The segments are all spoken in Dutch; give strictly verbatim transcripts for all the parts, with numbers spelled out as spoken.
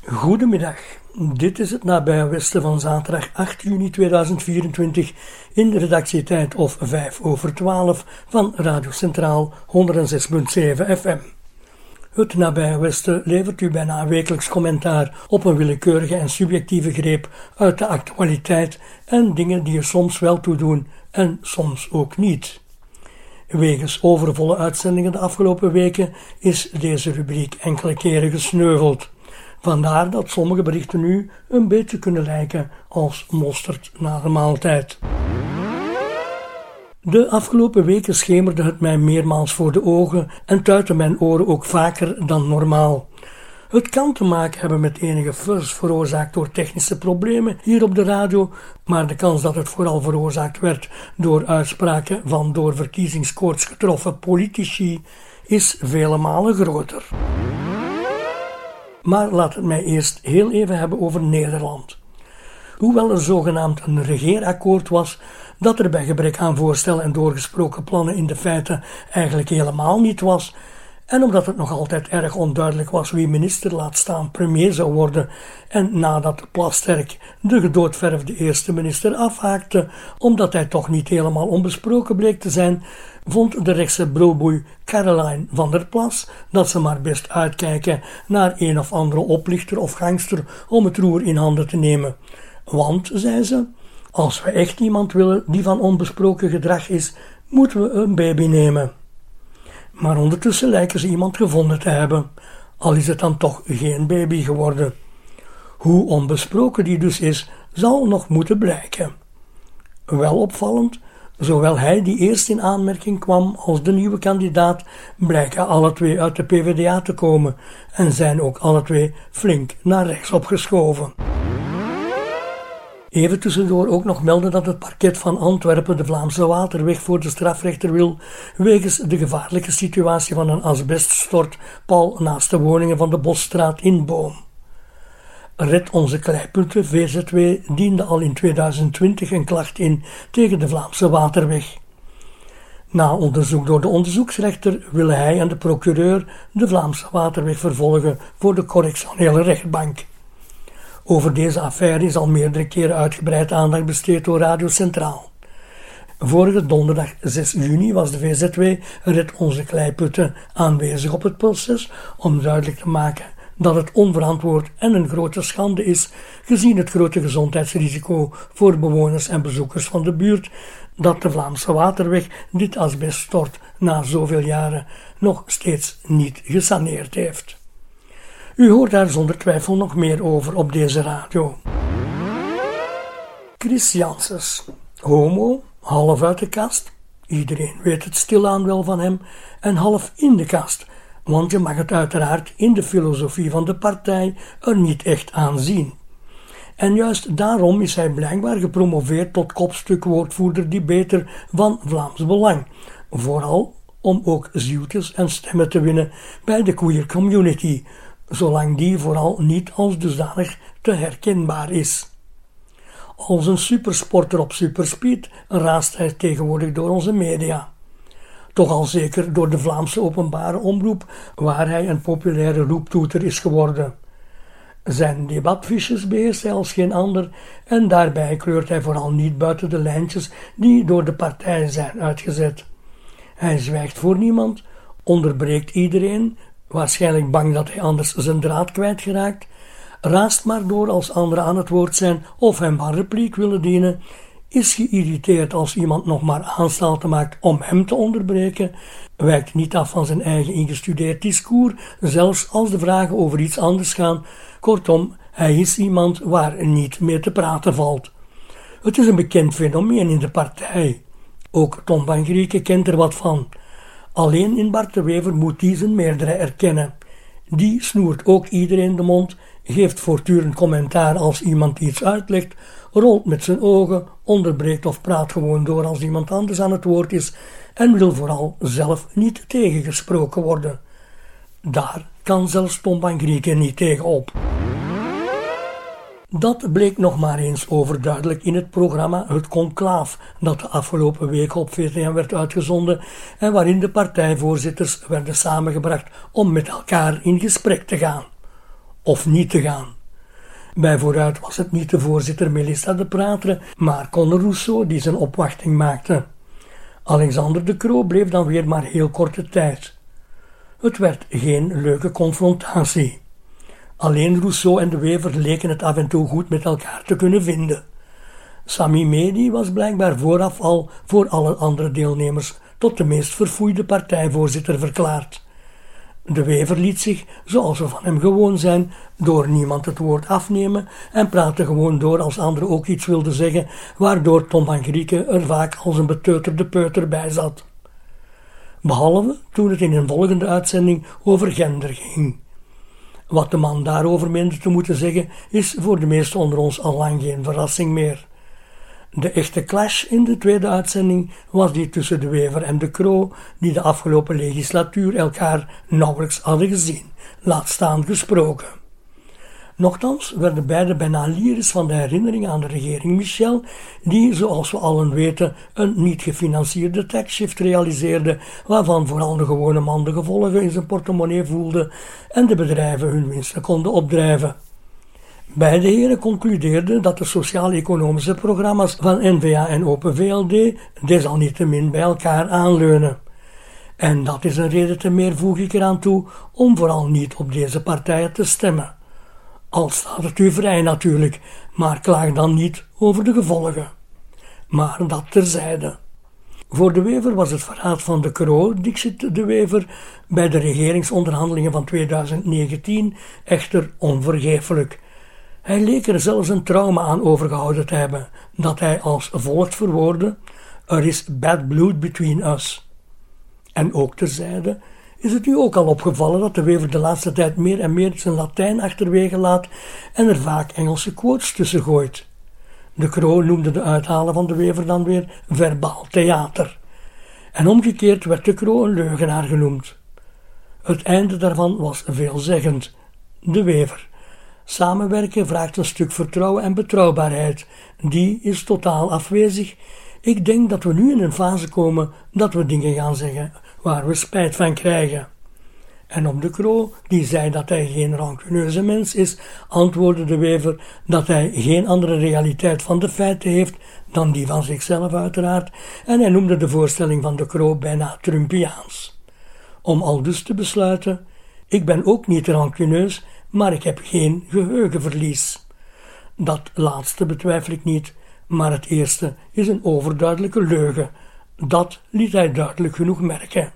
Goedemiddag, dit is het nabije Westen van zaterdag acht juni tweeduizend vierentwintig in de redactietijd of vijf over twaalf van Radio Centraal honderdzes komma zeven F M. Het nabije Westen levert u bijna wekelijks commentaar op een willekeurige en subjectieve greep uit de actualiteit en dingen die er soms wel toe doen en soms ook niet. Wegens overvolle uitzendingen de afgelopen weken is deze rubriek enkele keren gesneuveld. Vandaar dat sommige berichten nu een beetje kunnen lijken als mosterd na de maaltijd. De afgelopen weken schemerde het mij meermaals voor de ogen en tuiten mijn oren ook vaker dan normaal. Het kan te maken hebben met enige fuzz veroorzaakt door technische problemen hier op de radio, maar de kans dat het vooral veroorzaakt werd door uitspraken van door verkiezingskoorts getroffen politici is vele malen groter. Maar laat het mij eerst heel even hebben over Nederland. Hoewel er zogenaamd een regeerakkoord was, dat er bij gebrek aan voorstellen en doorgesproken plannen in de feiten eigenlijk helemaal niet was, en omdat het nog altijd erg onduidelijk was wie minister laat staan premier zou worden, en nadat Plasterk de gedoodverfde eerste minister afhaakte, omdat hij toch niet helemaal onbesproken bleek te zijn, vond de rechtse brilboei Caroline van der Plas dat ze maar best uitkijken naar een of andere oplichter of gangster om het roer in handen te nemen. Want, zei ze, als we echt iemand willen die van onbesproken gedrag is, moeten we een baby nemen. Maar ondertussen lijken ze iemand gevonden te hebben, al is het dan toch geen baby geworden. Hoe onbesproken die dus is, zal nog moeten blijken. Wel opvallend, zowel hij die eerst in aanmerking kwam als de nieuwe kandidaat blijken alle twee uit de P v d A te komen en zijn ook alle twee flink naar rechts opgeschoven. Even tussendoor ook nog melden dat het parket van Antwerpen de Vlaamse Waterweg voor de strafrechter wil wegens de gevaarlijke situatie van een asbeststort pal naast de woningen van de Bosstraat in Boom. Red Onze Kleipunten V Z W diende al in tweeduizend twintig een klacht in tegen de Vlaamse Waterweg. Na onderzoek door de onderzoeksrechter willen hij en de procureur de Vlaamse Waterweg vervolgen voor de correctionele rechtbank. Over deze affaire is al meerdere keren uitgebreid aandacht besteed door Radio Centraal. Vorige donderdag zes juni was de V Z W Red Onze Kleipunten aanwezig op het proces om duidelijk te maken dat het onverantwoord en een grote schande is, gezien het grote gezondheidsrisico voor bewoners en bezoekers van de buurt, dat de Vlaamse Waterweg dit asbeststort na zoveel jaren nog steeds niet gesaneerd heeft. U hoort daar zonder twijfel nog meer over op deze radio. Chris Janssens, homo, half uit de kast, iedereen weet het stilaan wel van hem, en half in de kast, want je mag het uiteraard in de filosofie van de partij er niet echt aan zien. En juist daarom is hij blijkbaar gepromoveerd tot kopstukwoordvoerder debater van Vlaams Belang, vooral om ook zieltjes en stemmen te winnen bij de queer community, zolang die vooral niet als dusdanig te herkenbaar is. Als een supersporter op superspeed raast hij tegenwoordig door onze media. Toch al zeker door de Vlaamse openbare omroep, waar hij een populaire roeptoeter is geworden. Zijn debatfiches beheerst hij als geen ander en daarbij kleurt hij vooral niet buiten de lijntjes die door de partij zijn uitgezet. Hij zwijgt voor niemand, onderbreekt iedereen, waarschijnlijk bang dat hij anders zijn draad kwijtgeraakt, raast maar door als anderen aan het woord zijn of hem van repliek willen dienen, is geïrriteerd als iemand nog maar aanstalten maakt om hem te onderbreken, wijkt niet af van zijn eigen ingestudeerd discours, zelfs als de vragen over iets anders gaan. Kortom, hij is iemand waar niet mee te praten valt. Het is een bekend fenomeen in de partij. Ook Tom van Grieken kent er wat van. Alleen in Bart de Wever moet die zijn meerdere erkennen. Die snoert ook iedereen de mond, geeft voortdurend commentaar als iemand iets uitlegt, rolt met zijn ogen, onderbreekt of praat gewoon door als iemand anders aan het woord is en wil vooral zelf niet tegengesproken worden. Daar kan zelfs Tom van Grieken niet tegen op. Dat bleek nog maar eens overduidelijk in het programma Het Conclaaf, dat de afgelopen week op V T M werd uitgezonden en waarin de partijvoorzitters werden samengebracht om met elkaar in gesprek te gaan. Of niet te gaan. Bij Vooruit was het niet de voorzitter Melissa de Prater, maar Conor Rousseau die zijn opwachting maakte. Alexander De Croo bleef dan weer maar heel korte tijd. Het werd geen leuke confrontatie. Alleen Rousseau en De Wever leken het af en toe goed met elkaar te kunnen vinden. Sami Medi was blijkbaar vooraf al voor alle andere deelnemers tot de meest verfoeide partijvoorzitter verklaard. De Wever liet zich, zoals we van hem gewoon zijn, door niemand het woord afnemen en praatte gewoon door als anderen ook iets wilden zeggen, waardoor Tom van Grieken er vaak als een beteuterde peuter bij zat. Behalve toen het in een volgende uitzending over gender ging. Wat de man daarover meende te moeten zeggen, is voor de meesten onder ons al lang geen verrassing meer. De echte clash in de tweede uitzending was die tussen De Wever en De Croo, die de afgelopen legislatuur elkaar nauwelijks hadden gezien, laat staan gesproken. Nochtans werden beide bijna lyrisch van de herinnering aan de regering Michel, die, zoals we allen weten, een niet gefinancierde taxshift realiseerde, waarvan vooral de gewone man de gevolgen in zijn portemonnee voelde en de bedrijven hun winsten konden opdrijven. Beide heren concludeerden dat de sociaal-economische programma's van N V A en Open V L D desalniettemin bij elkaar aanleunen. En dat is een reden te meer, voeg ik eraan toe, om vooral niet op deze partijen te stemmen. Al staat het u vrij natuurlijk, maar klaag dan niet over de gevolgen. Maar dat terzijde. Voor De Wever was het verraad van De Croo, dixit De Wever, bij de regeringsonderhandelingen van tweeduizend negentien echter onvergeeflijk. Hij leek er zelfs een trauma aan overgehouden te hebben, dat hij als volgt verwoordde: er is bad blood between us. En ook terzijde, is het u ook al opgevallen dat De Wever de laatste tijd meer en meer zijn Latijn achterwege laat en er vaak Engelse quotes tussen gooit. De Croo noemde de uithalen van De Wever dan weer verbaal theater. En omgekeerd werd De Croo een leugenaar genoemd. Het einde daarvan was veelzeggend. De Wever. Samenwerken vraagt een stuk vertrouwen en betrouwbaarheid. Die is totaal afwezig. Ik denk dat we nu in een fase komen dat we dingen gaan zeggen waar we spijt van krijgen. En op De Croo, die zei dat hij geen rancuneuze mens is, antwoordde De Wever dat hij geen andere realiteit van de feiten heeft dan die van zichzelf uiteraard, en hij noemde de voorstelling van De Croo bijna Trumpiaans. Om aldus te besluiten: ik ben ook niet rancuneus, maar ik heb geen geheugenverlies. Dat laatste betwijfel ik niet, maar het eerste is een overduidelijke leugen. Dat liet hij duidelijk genoeg merken.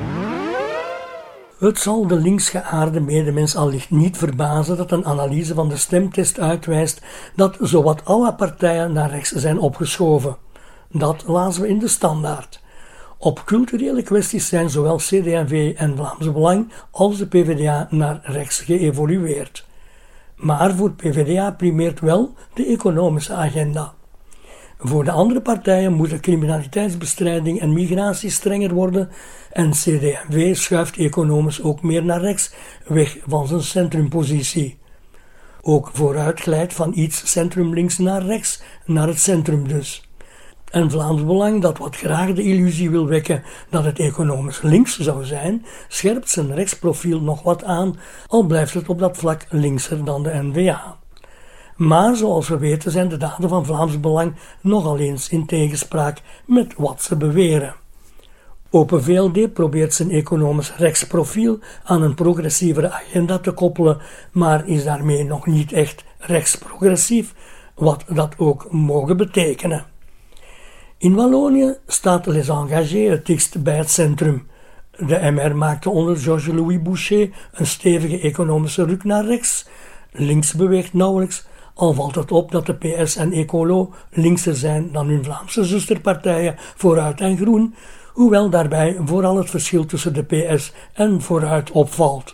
Het zal de linksgeaarde medemens allicht niet verbazen dat een analyse van de stemtest uitwijst dat zowat alle partijen naar rechts zijn opgeschoven. Dat lazen we in de Standaard. Op culturele kwesties zijn zowel C D en V en Vlaams Belang als de P V D A naar rechts geëvolueerd. Maar voor P V D A primeert wel de economische agenda. Voor de andere partijen moet de criminaliteitsbestrijding en migratie strenger worden en C D en V schuift economisch ook meer naar rechts, weg van zijn centrumpositie. Ook Vooruit glijdt van iets centrumlinks naar rechts, naar het centrum dus. En Vlaams Belang, dat wat graag de illusie wil wekken dat het economisch links zou zijn, scherpt zijn rechtsprofiel nog wat aan, al blijft het op dat vlak linkser dan de N V A. Maar zoals we weten zijn de daden van Vlaams Belang nogal eens in tegenspraak met wat ze beweren. Open V L D probeert zijn economisch rechtsprofiel aan een progressievere agenda te koppelen, maar is daarmee nog niet echt rechtsprogressief, wat dat ook mogen betekenen. In Wallonië staat Les Engagés het dichtst bij het centrum. De M R maakte onder Georges-Louis Boucher een stevige economische ruk naar rechts. Links beweegt nauwelijks, al valt het op dat de P S en Ecolo linkser zijn dan hun Vlaamse zusterpartijen Vooruit en Groen, hoewel daarbij vooral het verschil tussen de P S en Vooruit opvalt.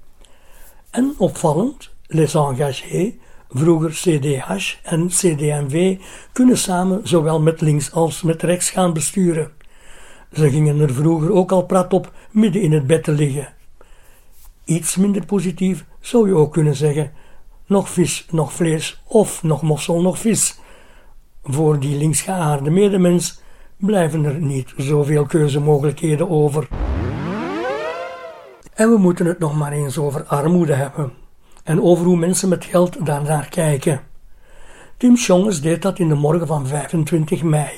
En opvallend, Les Engagés, vroeger C D H en C D en V, kunnen samen zowel met links als met rechts gaan besturen. Ze gingen er vroeger ook al prat op midden in het bed te liggen. Iets minder positief zou je ook kunnen zeggen: nog vis, nog vlees, of nog mossel, nog vis. Voor die linksgeaarde medemens blijven er niet zoveel keuzemogelijkheden over. En we moeten het nog maar eens over armoede hebben. en over hoe mensen met geld daarnaar kijken. Tim Sjongers deed dat in de morgen van vijfentwintig mei.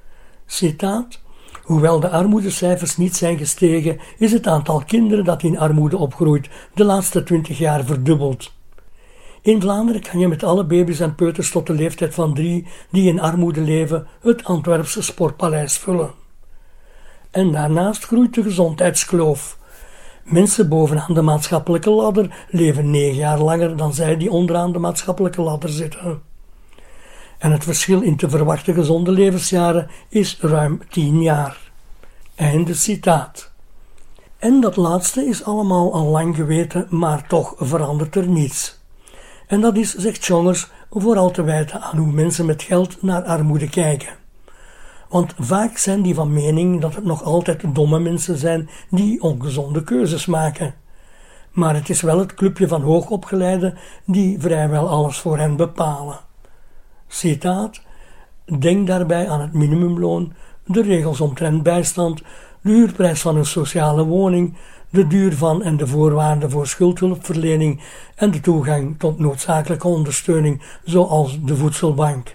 Citaat: hoewel de armoedecijfers niet zijn gestegen, is het aantal kinderen dat in armoede opgroeit de laatste twintig jaar verdubbeld. In Vlaanderen kan je met alle baby's en peuters tot de leeftijd van drie die in armoede leven het Antwerpse Sportpaleis vullen. En daarnaast groeit de gezondheidskloof. Mensen bovenaan de maatschappelijke ladder leven negen jaar langer dan zij die onderaan de maatschappelijke ladder zitten. En het verschil in te verwachte gezonde levensjaren is ruim tien jaar. Einde citaat. En dat laatste is allemaal al lang geweten, maar toch verandert er niets. En dat is, zegt Sjongers, vooral te wijten aan hoe mensen met geld naar armoede kijken. Want vaak zijn die van mening dat het nog altijd domme mensen zijn die ongezonde keuzes maken. Maar het is wel het clubje van hoogopgeleiden die vrijwel alles voor hen bepalen. Citaat: denk daarbij aan het minimumloon, de regels omtrent bijstand, de huurprijs van een sociale woning, de duur van en de voorwaarden voor schuldhulpverlening en de toegang tot noodzakelijke ondersteuning zoals de voedselbank.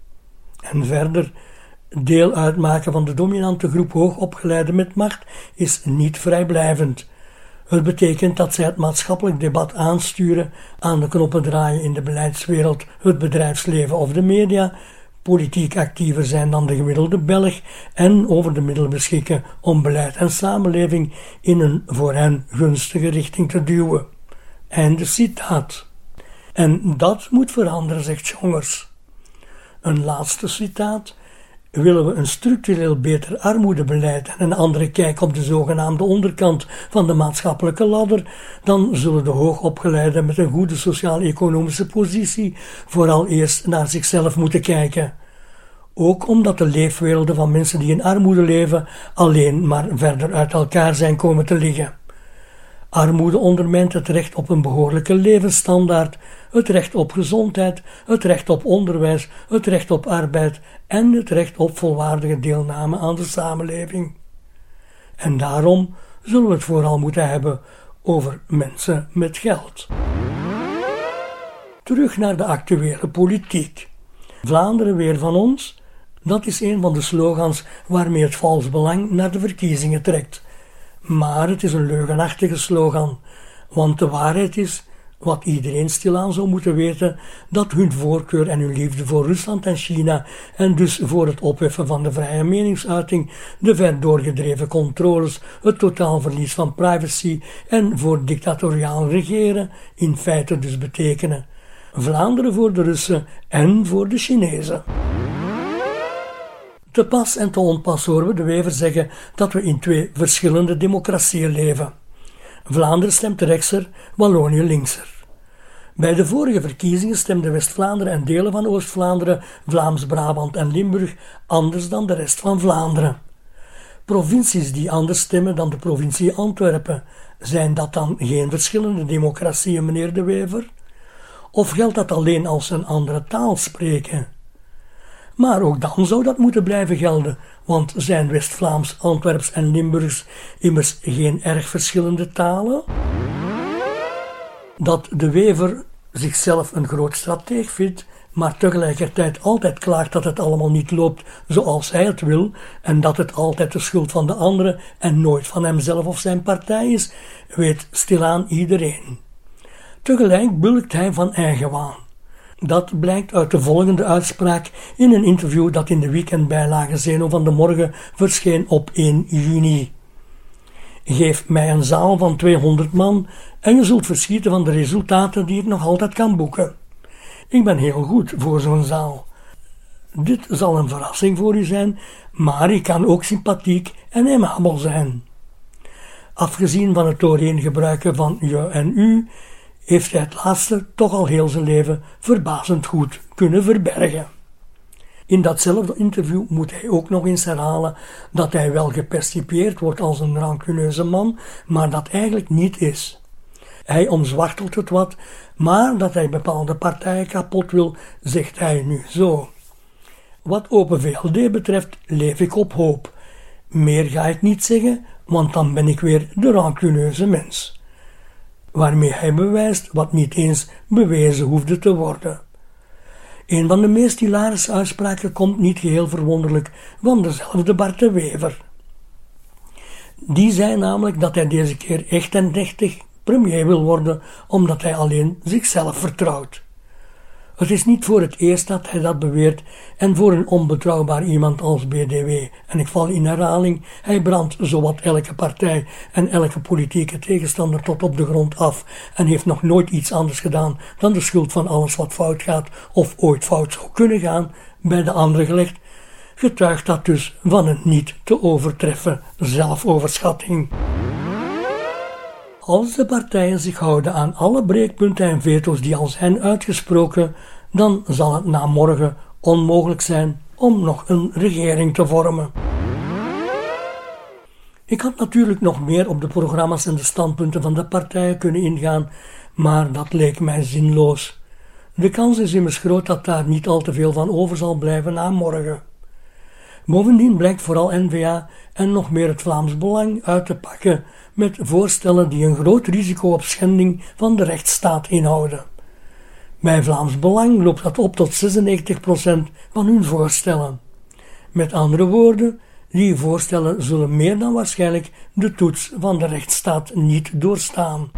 En verder, deel uitmaken van de dominante groep hoogopgeleiden met macht is niet vrijblijvend. Het betekent dat zij het maatschappelijk debat aansturen, aan de knoppen draaien in de beleidswereld, het bedrijfsleven of de media, politiek actiever zijn dan de gemiddelde Belg en over de middelen beschikken om beleid en samenleving in een voor hen gunstige richting te duwen. Einde citaat. En dat moet veranderen, zegt Sjongers. Een laatste citaat. Willen we een structureel beter armoedebeleid en een andere kijk op de zogenaamde onderkant van de maatschappelijke ladder, dan zullen de hoogopgeleiden met een goede sociaal-economische positie vooral eerst naar zichzelf moeten kijken. Ook omdat de leefwerelden van mensen die in armoede leven alleen maar verder uit elkaar zijn komen te liggen. Armoede ondermijnt het recht op een behoorlijke levensstandaard, het recht op gezondheid, het recht op onderwijs, het recht op arbeid en het recht op volwaardige deelname aan de samenleving. En daarom zullen we het vooral moeten hebben over mensen met geld. Terug naar de actuele politiek. Vlaanderen weer van ons, dat is een van de slogans waarmee het vals belang naar de verkiezingen trekt. Maar het is een leugenachtige slogan, want de waarheid is, wat iedereen stilaan zou moeten weten, dat hun voorkeur en hun liefde voor Rusland en China en dus voor het opheffen van de vrije meningsuiting, de ver doorgedreven controles, het totaalverlies van privacy en voor dictatoriaal regeren in feite dus betekenen Vlaanderen voor de Russen en voor de Chinezen. Te pas en te onpas horen we de Wever zeggen dat we in twee verschillende democratieën leven. Vlaanderen stemt rechtser, Wallonië linkser. Bij de vorige verkiezingen stemden West-Vlaanderen en delen van Oost-Vlaanderen, Vlaams-Brabant en Limburg anders dan de rest van Vlaanderen. Provincies die anders stemmen dan de provincie Antwerpen, zijn dat dan geen verschillende democratieën, meneer de Wever? Of geldt dat alleen als ze een andere taal spreken? Maar ook dan zou dat moeten blijven gelden, want zijn West-Vlaams, Antwerps en Limburgs immers geen erg verschillende talen? Dat de Wever zichzelf een groot strateeg vindt, maar tegelijkertijd altijd klaagt dat het allemaal niet loopt zoals hij het wil en dat het altijd de schuld van de anderen en nooit van hemzelf of zijn partij is, weet stilaan iedereen. Tegelijk bulkt hij van eigenwaan. Dat blijkt uit de volgende uitspraak in een interview dat in de weekendbijlage Zeno van de Morgen verscheen op één juni. Geef mij een zaal van tweehonderd man en je zult verschieten van de resultaten die ik nog altijd kan boeken. Ik ben heel goed voor zo'n zaal. Dit zal een verrassing voor u zijn, maar ik kan ook sympathiek en aimabel zijn. Afgezien van het doorheen gebruiken van je en u, heeft hij het laatste toch al heel zijn leven verbazend goed kunnen verbergen. In datzelfde interview moet hij ook nog eens herhalen dat hij wel gepercipieerd wordt als een rancuneuze man, maar dat eigenlijk niet is. Hij omzwachtelt het wat, maar dat hij bepaalde partijen kapot wil, zegt hij nu zo. Wat Open V L D betreft leef ik op hoop. Meer ga ik niet zeggen, want dan ben ik weer de rancuneuze mens. waarmee hij bewijst wat niet eens bewezen hoefde te worden. Een van de meest hilarische uitspraken komt niet geheel verwonderlijk van dezelfde Bart de Wever. Die zei namelijk dat hij deze keer echt en deftig premier wil worden, omdat hij alleen zichzelf vertrouwt. Het is niet voor het eerst dat hij dat beweert en voor een onbetrouwbaar iemand als B D W. En ik val in herhaling, hij brandt zowat elke partij en elke politieke tegenstander tot op de grond af en heeft nog nooit iets anders gedaan dan de schuld van alles wat fout gaat of ooit fout zou kunnen gaan bij de anderen gelegd. Getuigt dat dus van een niet te overtreffen zelfoverschatting. Als de partijen zich houden aan alle breekpunten en veto's die al zijn uitgesproken, dan zal het na morgen onmogelijk zijn om nog een regering te vormen. Ik had natuurlijk nog meer op de programma's en de standpunten van de partijen kunnen ingaan, maar dat leek mij zinloos. De kans is immers groot dat daar niet al te veel van over zal blijven na morgen. Bovendien blijkt vooral N V A en nog meer het Vlaams Belang uit te pakken met voorstellen die een groot risico op schending van de rechtsstaat inhouden. Bij Vlaams Belang loopt dat op tot zesennegentig procent van hun voorstellen. Met andere woorden, die voorstellen zullen meer dan waarschijnlijk de toets van de rechtsstaat niet doorstaan.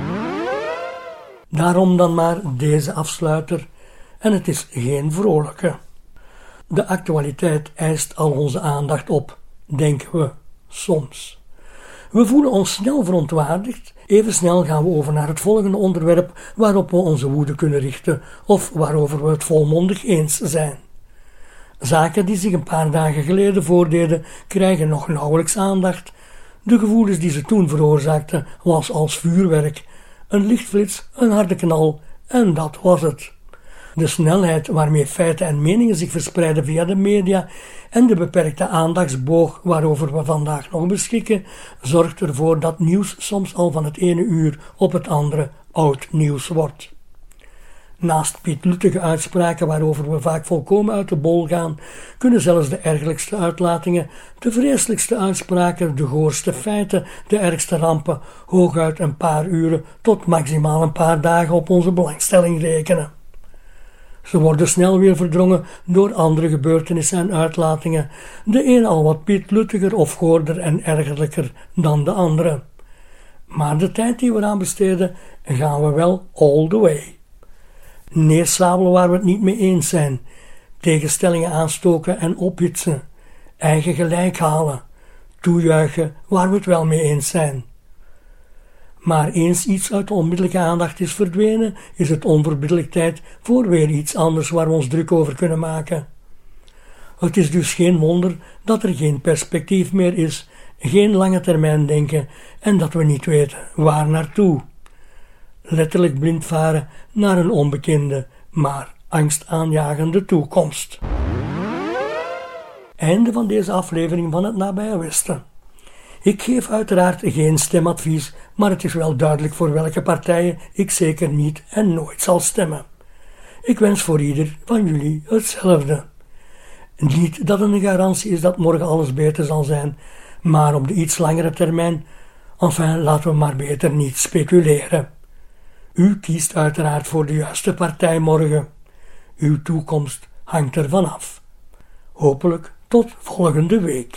Daarom dan maar deze afsluiter, en het is geen vrolijke. De actualiteit eist al onze aandacht op, denken we, soms. We voelen ons snel verontwaardigd, even snel gaan we over naar het volgende onderwerp waarop we onze woede kunnen richten of waarover we het volmondig eens zijn. Zaken die zich een paar dagen geleden voordeden, krijgen nog nauwelijks aandacht. De gevoelens die ze toen veroorzaakten was als vuurwerk, een lichtflits, een harde knal en dat was het. De snelheid waarmee feiten en meningen zich verspreiden via de media en de beperkte aandachtsboog waarover we vandaag nog beschikken, zorgt ervoor dat nieuws soms al van het ene uur op het andere oud nieuws wordt. Naast pietluttige uitspraken waarover we vaak volkomen uit de bol gaan, kunnen zelfs de ergelijkste uitlatingen, de vreselijkste uitspraken, de goorste feiten, de ergste rampen, hooguit een paar uren tot maximaal een paar dagen op onze belangstelling rekenen. Ze worden snel weer verdrongen door andere gebeurtenissen en uitlatingen, de een al wat pietluttiger of goorder en ergerlijker dan de andere. Maar de tijd die we eraan besteden, gaan we wel all the way. Neersabelen waar we het niet mee eens zijn, tegenstellingen aanstoken en ophitsen, eigen gelijk halen, toejuichen waar we het wel mee eens zijn. Maar eens iets uit de onmiddellijke aandacht is verdwenen, is het onverbiddelijk tijd voor weer iets anders waar we ons druk over kunnen maken. Het is dus geen wonder dat er geen perspectief meer is, geen lange termijn denken en dat we niet weten waar naartoe. Letterlijk blind varen naar een onbekende, maar angstaanjagende toekomst. Einde van deze aflevering van het Nabije Westen. Ik geef uiteraard geen stemadvies, maar het is wel duidelijk voor welke partijen ik zeker niet en nooit zal stemmen. Ik wens voor ieder van jullie hetzelfde. Niet dat het een garantie is dat morgen alles beter zal zijn, maar op de iets langere termijn, enfin laten we maar beter niet speculeren. U kiest uiteraard voor de juiste partij morgen. Uw toekomst hangt ervan af. Hopelijk tot volgende week.